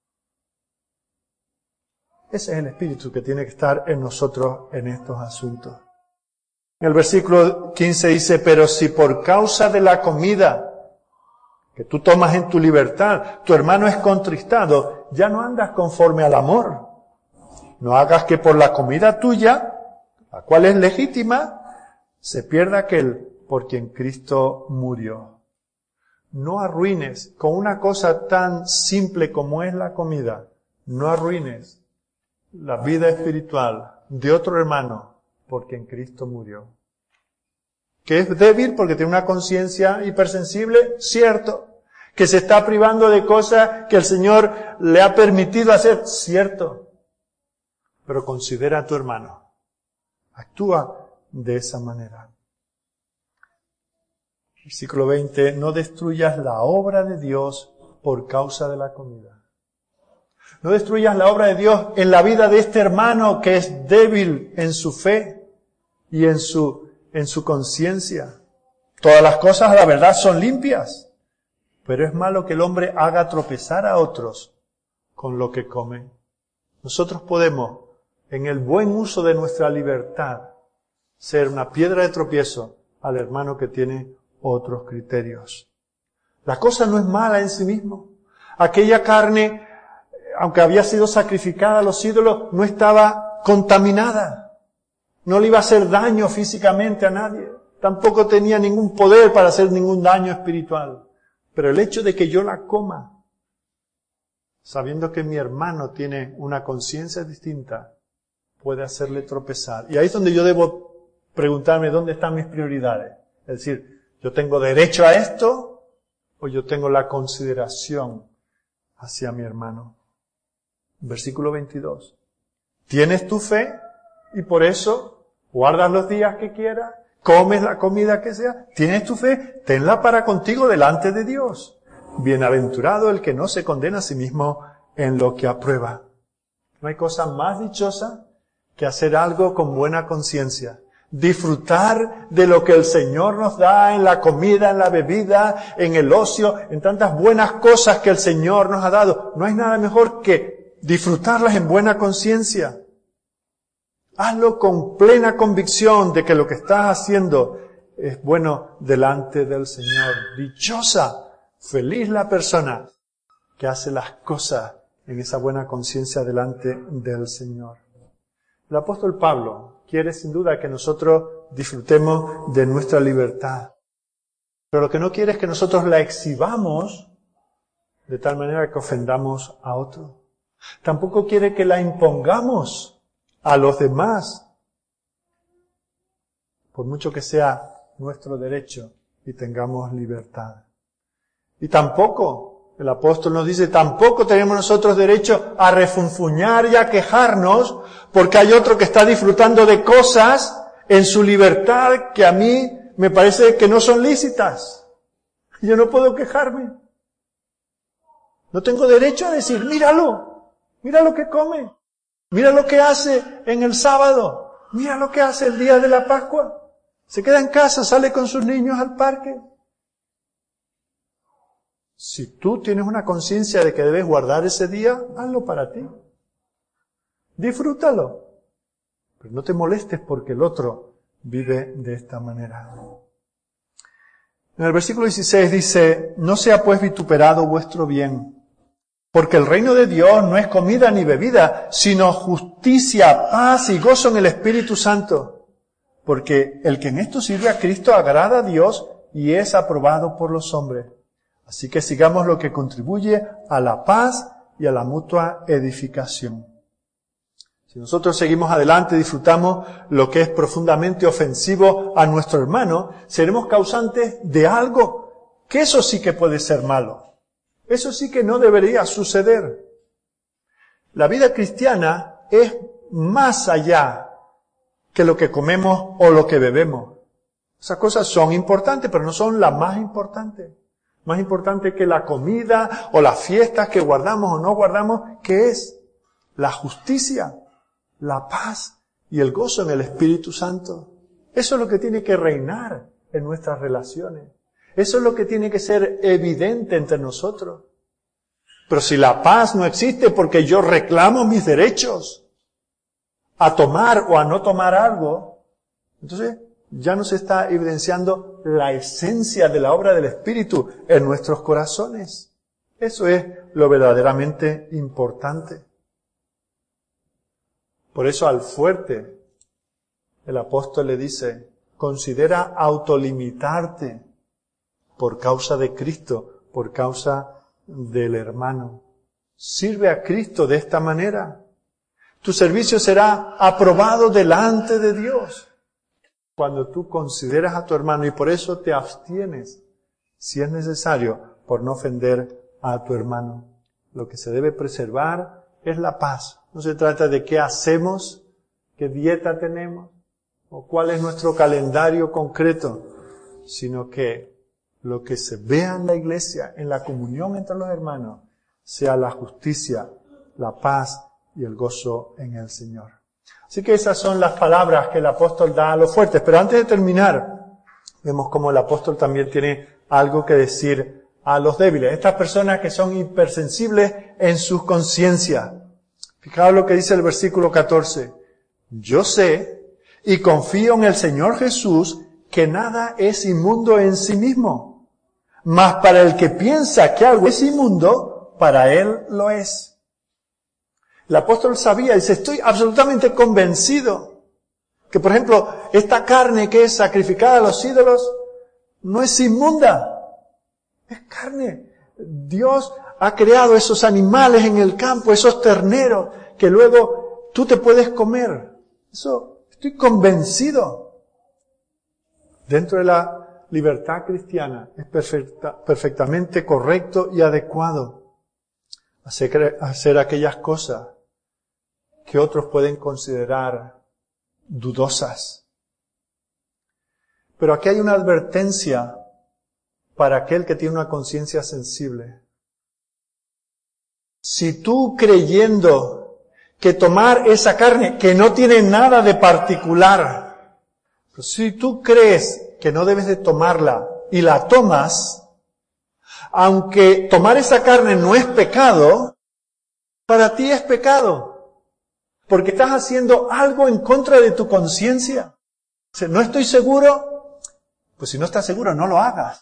Ese es el espíritu que tiene que estar en nosotros en estos asuntos. En el versículo quince dice: pero si por causa de la comida que tú tomas en tu libertad, tu hermano es contristado, ya no andas conforme al amor. No hagas que por la comida tuya, la cual es legítima, se pierda aquel por quien Cristo murió. No arruines con una cosa tan simple como es la comida, no arruines la vida espiritual de otro hermano por quien Cristo murió. Que es débil porque tiene una conciencia hipersensible, cierto. Que se está privando de cosas que el Señor le ha permitido hacer, cierto. Pero considera a tu hermano. Actúa de esa manera. Versículo veinte, no destruyas la obra de Dios por causa de la comida. No destruyas la obra de Dios en la vida de este hermano que es débil en su fe y en su, en su conciencia. Todas las cosas, la verdad, son limpias, pero es malo que el hombre haga tropezar a otros con lo que come. Nosotros podemos, en el buen uso de nuestra libertad, ser una piedra de tropiezo al hermano que tiene otros criterios. La cosa no es mala en sí mismo. Aquella carne, aunque había sido sacrificada a los ídolos, no estaba contaminada. No le iba a hacer daño físicamente a nadie. Tampoco tenía ningún poder para hacer ningún daño espiritual. Pero el hecho de que yo la coma, sabiendo que mi hermano tiene una conciencia distinta, puede hacerle tropezar. Y ahí es donde yo debo preguntarme dónde están mis prioridades. Es decir, ¿yo tengo derecho a esto o yo tengo la consideración hacia mi hermano? Versículo veintidós. ¿Tienes tu fe y por eso guardas los días que quieras? ¿Comes la comida que sea? ¿Tienes tu fe? Tenla para contigo delante de Dios. Bienaventurado el que no se condena a sí mismo en lo que aprueba. No hay cosa más dichosa que hacer algo con buena conciencia. Disfrutar de lo que el Señor nos da en la comida, en la bebida, en el ocio, en tantas buenas cosas que el Señor nos ha dado. No hay nada mejor que disfrutarlas en buena conciencia. Hazlo con plena convicción de que lo que estás haciendo es bueno delante del Señor. Dichosa, feliz la persona que hace las cosas en esa buena conciencia delante del Señor. El apóstol Pablo quiere sin duda que nosotros disfrutemos de nuestra libertad. Pero lo que no quiere es que nosotros la exhibamos de tal manera que ofendamos a otro. Tampoco quiere que la impongamos a los demás, por mucho que sea nuestro derecho y tengamos libertad. Y tampoco, el apóstol nos dice, tampoco tenemos nosotros derecho a refunfuñar y a quejarnos porque hay otro que está disfrutando de cosas en su libertad que a mí me parece que no son lícitas. Yo no puedo quejarme. No tengo derecho a decir, míralo, mira lo que come, mira lo que hace en el sábado, mira lo que hace el día de la Pascua. Se queda en casa, sale con sus niños al parque. Si tú tienes una conciencia de que debes guardar ese día, hazlo para ti. Disfrútalo. Pero no te molestes porque el otro vive de esta manera. En el versículo dieciséis dice, no sea pues vituperado vuestro bien, porque el reino de Dios no es comida ni bebida, sino justicia, paz y gozo en el Espíritu Santo. Porque el que en esto sirve a Cristo agrada a Dios y es aprobado por los hombres. Así que sigamos lo que contribuye a la paz y a la mutua edificación. Si nosotros seguimos adelante y disfrutamos lo que es profundamente ofensivo a nuestro hermano, seremos causantes de algo que eso sí que puede ser malo. Eso sí que no debería suceder. La vida cristiana es más allá que lo que comemos o lo que bebemos. Esas cosas son importantes, pero no son las más importantes. Más importante que la comida o las fiestas que guardamos o no guardamos, que es la justicia, la paz y el gozo en el Espíritu Santo. Eso es lo que tiene que reinar en nuestras relaciones. Eso es lo que tiene que ser evidente entre nosotros. Pero si la paz no existe porque yo reclamo mis derechos a tomar o a no tomar algo, entonces ya nos está evidenciando la esencia de la obra del Espíritu en nuestros corazones. Eso es lo verdaderamente importante. Por eso al fuerte el apóstol le dice, considera autolimitarte por causa de Cristo, por causa del hermano. Sirve a Cristo de esta manera. Tu servicio será aprobado delante de Dios. cuando tú consideras a tu hermano y por eso te abstienes, si es necesario, por no ofender a tu hermano. Lo que se debe preservar es la paz. No se trata de qué hacemos, qué dieta tenemos, o cuál es nuestro calendario concreto, sino que lo que se vea en la iglesia, en la comunión entre los hermanos, sea la justicia, la paz y el gozo en el Señor. Así que esas son las palabras que el apóstol da a los fuertes. Pero antes de terminar, vemos como el apóstol también tiene algo que decir a los débiles. Estas personas que son hipersensibles en sus conciencias. Fijaos lo que dice el versículo catorce. Yo sé y confío en el Señor Jesús que nada es inmundo en sí mismo. Mas para el que piensa que algo es inmundo, para él lo es. El apóstol sabía, dice, estoy absolutamente convencido que, por ejemplo, esta carne que es sacrificada a los ídolos no es inmunda. Es carne. Dios ha creado esos animales en el campo, esos terneros, que luego tú te puedes comer. Eso, estoy convencido. Dentro de la libertad cristiana es perfecta, perfectamente correcto y adecuado hacer, hacer aquellas cosas que otros pueden considerar dudosas. Pero aquí hay una advertencia para aquel que tiene una conciencia sensible. Si tú creyendo que tomar esa carne, que no tiene nada de particular, pero si tú crees que no debes de tomarla y la tomas, aunque tomar esa carne no es pecado, para ti es pecado. Porque estás haciendo algo en contra de tu conciencia. O sea, no estoy seguro, pues si no estás seguro, no lo hagas.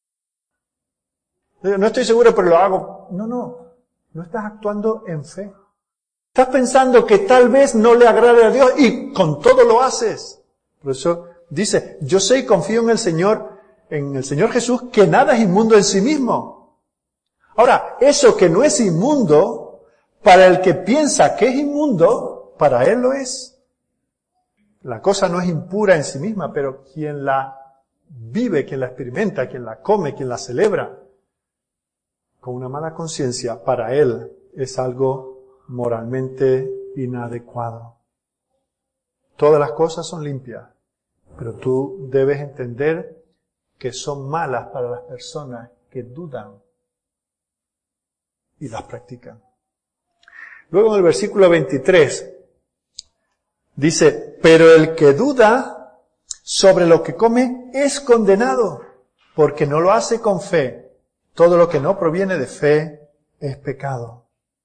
No estoy seguro, pero lo hago. No, no, no estás actuando en fe. Estás pensando que tal vez no le agrade a Dios y con todo lo haces. Por eso dice, yo sé y confío en el Señor, en el Señor Jesús, que nada es inmundo en sí mismo. Ahora, eso que no es inmundo, para el que piensa que es inmundo, para él lo es. La cosa no es impura en sí misma, pero quien la vive, quien la experimenta, quien la come, quien la celebra, con una mala conciencia, para él es algo moralmente inadecuado. Todas las cosas son limpias, pero tú debes entender que son malas para las personas que dudan y las practican. Luego en el versículo veintitrés dice, pero el que duda sobre lo que come es condenado, porque no lo hace con fe. Todo lo que no proviene de fe es pecado.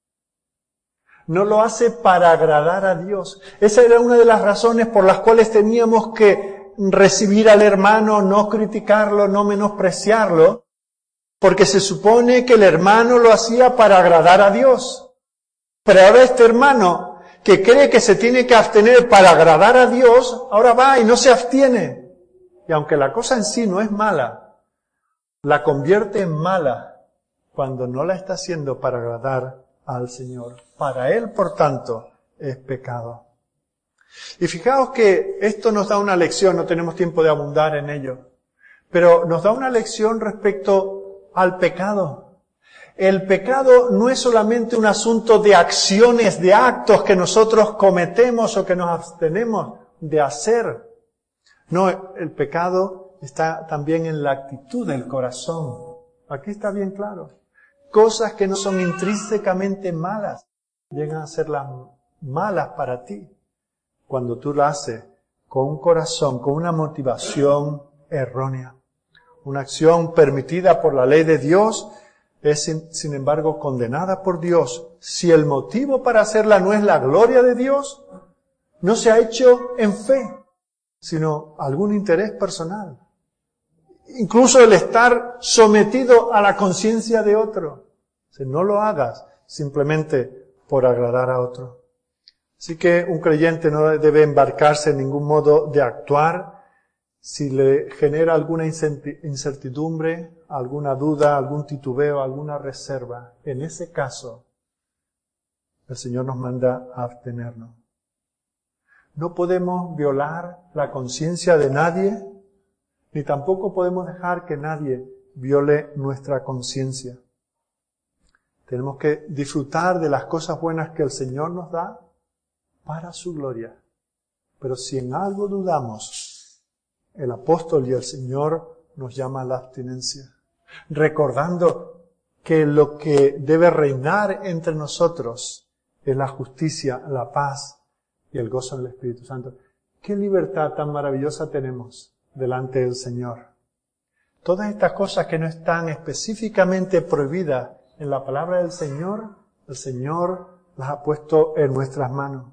No lo hace para agradar a Dios. Esa era una de las razones por las cuales teníamos que recibir al hermano, no criticarlo, no menospreciarlo, porque se supone que el hermano lo hacía para agradar a Dios. Pero ahora este hermano que cree que se tiene que abstener para agradar a Dios, ahora va y no se abstiene. Y aunque la cosa en sí no es mala, la convierte en mala cuando no la está haciendo para agradar al Señor. Para Él, por tanto, es pecado. Y fijaos que esto nos da una lección, no tenemos tiempo de abundar en ello, pero nos da una lección respecto al pecado. El pecado no es solamente un asunto de acciones, de actos que nosotros cometemos o que nos abstenemos de hacer. No, el pecado está también en la actitud del corazón. Aquí está bien claro. Cosas que no son intrínsecamente malas llegan a ser las malas para ti cuando tú lo haces con un corazón, con una motivación errónea. Una acción permitida por la ley de Dios es, sin, sin embargo, condenada por Dios. Si el motivo para hacerla no es la gloria de Dios, no se ha hecho en fe, sino algún interés personal. Incluso el estar sometido a la conciencia de otro. O sea, no lo hagas simplemente por agradar a otro. Así que un creyente no debe embarcarse en ningún modo de actuar si le genera alguna incertidumbre, alguna duda, algún titubeo, alguna reserva. En ese caso, el Señor nos manda a abstenernos. No podemos violar la conciencia de nadie, ni tampoco podemos dejar que nadie viole nuestra conciencia. Tenemos que disfrutar de las cosas buenas que el Señor nos da para su gloria. Pero si en algo dudamos, el apóstol y el Señor nos llama a la abstinencia, recordando que lo que debe reinar entre nosotros es la justicia, la paz y el gozo del Espíritu Santo. ¡Qué libertad tan maravillosa tenemos delante del Señor! Todas estas cosas que no están específicamente prohibidas en la palabra del Señor, el Señor las ha puesto en nuestras manos.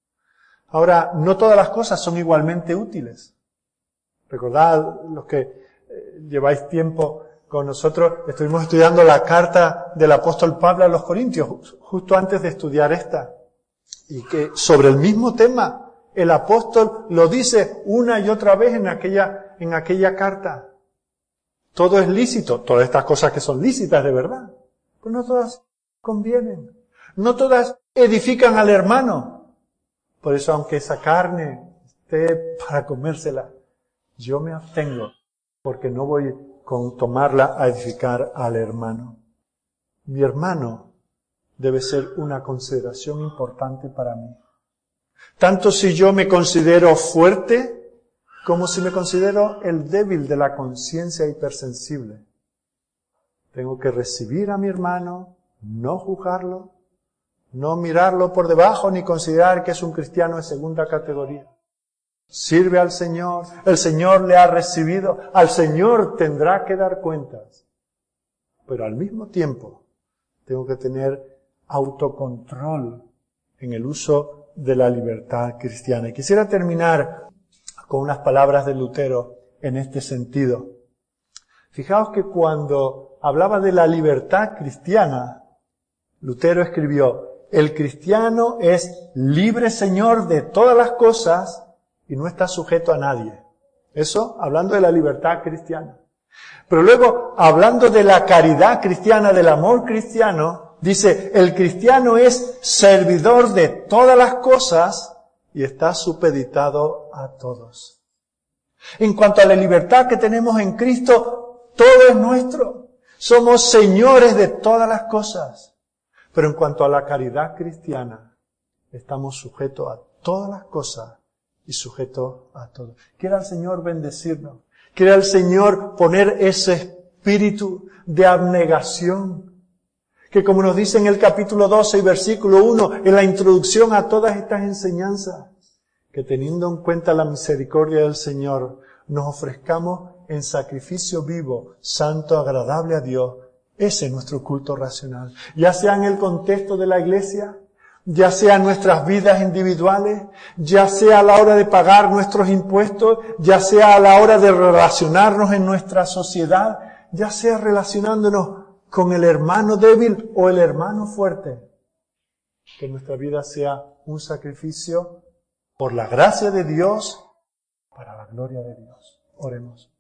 Ahora, no todas las cosas son igualmente útiles. Recordad, los que eh, lleváis tiempo con nosotros, estuvimos estudiando la carta del apóstol Pablo a los Corintios, justo antes de estudiar esta. Y que sobre el mismo tema, el apóstol lo dice una y otra vez en aquella, en aquella carta. Todo es lícito, todas estas cosas que son lícitas de verdad, pero no todas convienen. No todas edifican al hermano. Por eso, aunque esa carne esté para comérsela, yo me abstengo, porque no voy con tomarla a edificar al hermano. Mi hermano debe ser una consideración importante para mí. Tanto si yo me considero fuerte, como si me considero el débil de la conciencia hipersensible. Tengo que recibir a mi hermano, no juzgarlo, no mirarlo por debajo ni considerar que es un cristiano de segunda categoría. Sirve al Señor, el Señor le ha recibido, al Señor tendrá que dar cuentas. Pero al mismo tiempo tengo que tener autocontrol en el uso de la libertad cristiana. Y quisiera terminar con unas palabras de Lutero en este sentido. Fijaos que cuando hablaba de la libertad cristiana, Lutero escribió: el cristiano es libre señor de todas las cosas y no está sujeto a nadie. Eso hablando de la libertad cristiana. Pero luego, hablando de la caridad cristiana, del amor cristiano, dice: el cristiano es servidor de todas las cosas y está supeditado a todos. En cuanto a la libertad que tenemos en Cristo, todo es nuestro. Somos señores de todas las cosas. Pero en cuanto a la caridad cristiana, estamos sujetos a todas las cosas y sujetos a todo. Quiera el Señor bendecirnos. Quiera el Señor poner ese espíritu de abnegación, que como nos dice en el capítulo doce y versículo uno, en la introducción a todas estas enseñanzas, que teniendo en cuenta la misericordia del Señor, nos ofrezcamos en sacrificio vivo, santo, agradable a Dios. Ese es nuestro culto racional. Ya sea en el contexto de la iglesia, ya sea en nuestras vidas individuales, ya sea a la hora de pagar nuestros impuestos, ya sea a la hora de relacionarnos en nuestra sociedad, ya sea relacionándonos con el hermano débil o el hermano fuerte. Que nuestra vida sea un sacrificio por la gracia de Dios, para la gloria de Dios. Oremos.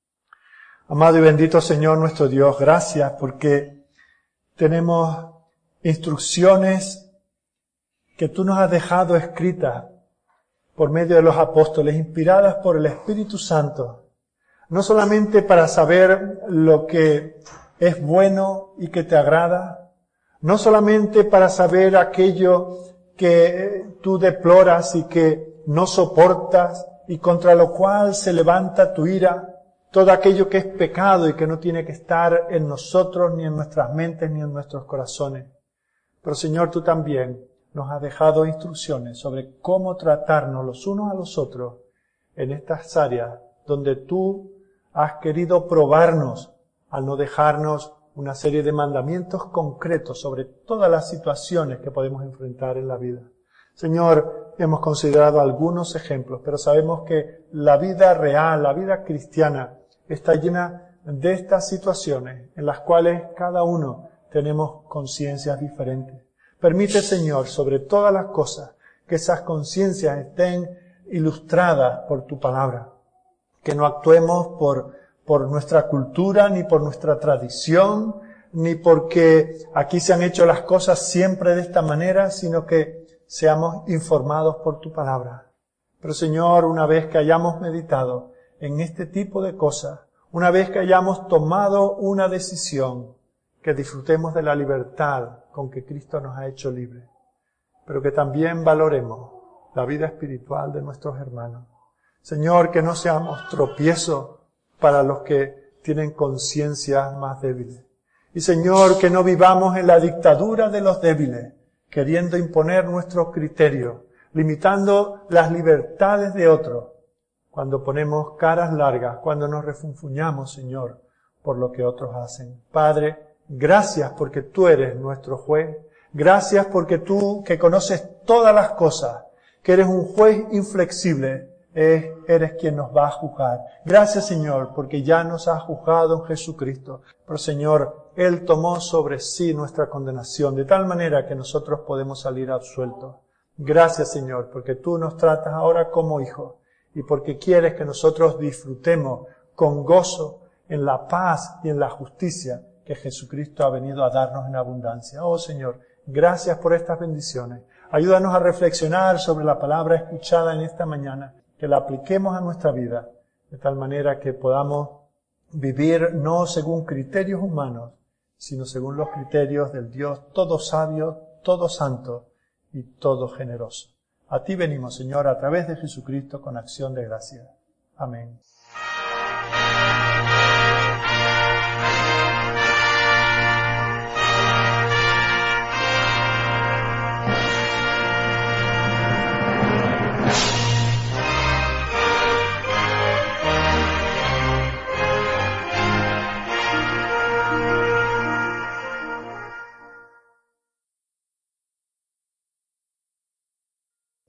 Amado y bendito Señor nuestro Dios, gracias porque tenemos instrucciones que tú nos has dejado escritas por medio de los apóstoles, inspiradas por el Espíritu Santo, no solamente para saber lo que es bueno y que te agrada, no solamente para saber aquello que tú deploras y que no soportas y contra lo cual se levanta tu ira, todo aquello que es pecado y que no tiene que estar en nosotros, ni en nuestras mentes, ni en nuestros corazones. Pero Señor, tú también nos has dejado instrucciones sobre cómo tratarnos los unos a los otros en estas áreas donde tú has querido probarnos al no dejarnos una serie de mandamientos concretos sobre todas las situaciones que podemos enfrentar en la vida. Señor, hemos considerado algunos ejemplos, pero sabemos que la vida real, la vida cristiana, está llena de estas situaciones en las cuales cada uno tenemos conciencias diferentes. Permite, Señor, sobre todas las cosas, que esas conciencias estén ilustradas por tu palabra. Que no actuemos por, por nuestra cultura, ni por nuestra tradición, ni porque aquí se han hecho las cosas siempre de esta manera, sino que seamos informados por tu palabra. Pero Señor, una vez que hayamos meditado en este tipo de cosas, una vez que hayamos tomado una decisión, que disfrutemos de la libertad con que Cristo nos ha hecho libres, pero que también valoremos la vida espiritual de nuestros hermanos. Señor, que no seamos tropiezos para los que tienen conciencias más débiles. Y Señor, que no vivamos en la dictadura de los débiles, queriendo imponer nuestros criterios, limitando las libertades de otros, cuando ponemos caras largas, cuando nos refunfuñamos, Señor, por lo que otros hacen. Padre, gracias porque tú eres nuestro juez. Gracias porque tú, que conoces todas las cosas, que eres un juez inflexible, eres quien nos va a juzgar. Gracias, Señor, porque ya nos has juzgado en Jesucristo. Pero, Señor, Él tomó sobre sí nuestra condenación, de tal manera que nosotros podemos salir absueltos. Gracias, Señor, porque tú nos tratas ahora como hijos y porque quieres que nosotros disfrutemos con gozo en la paz y en la justicia que Jesucristo ha venido a darnos en abundancia. Oh, Señor, gracias por estas bendiciones. Ayúdanos a reflexionar sobre la palabra escuchada en esta mañana, que la apliquemos a nuestra vida, de tal manera que podamos vivir no según criterios humanos, sino según los criterios del Dios todo sabio, todo santo y todo generoso. A ti venimos, Señor, a través de Jesucristo con acción de gracia. Amén.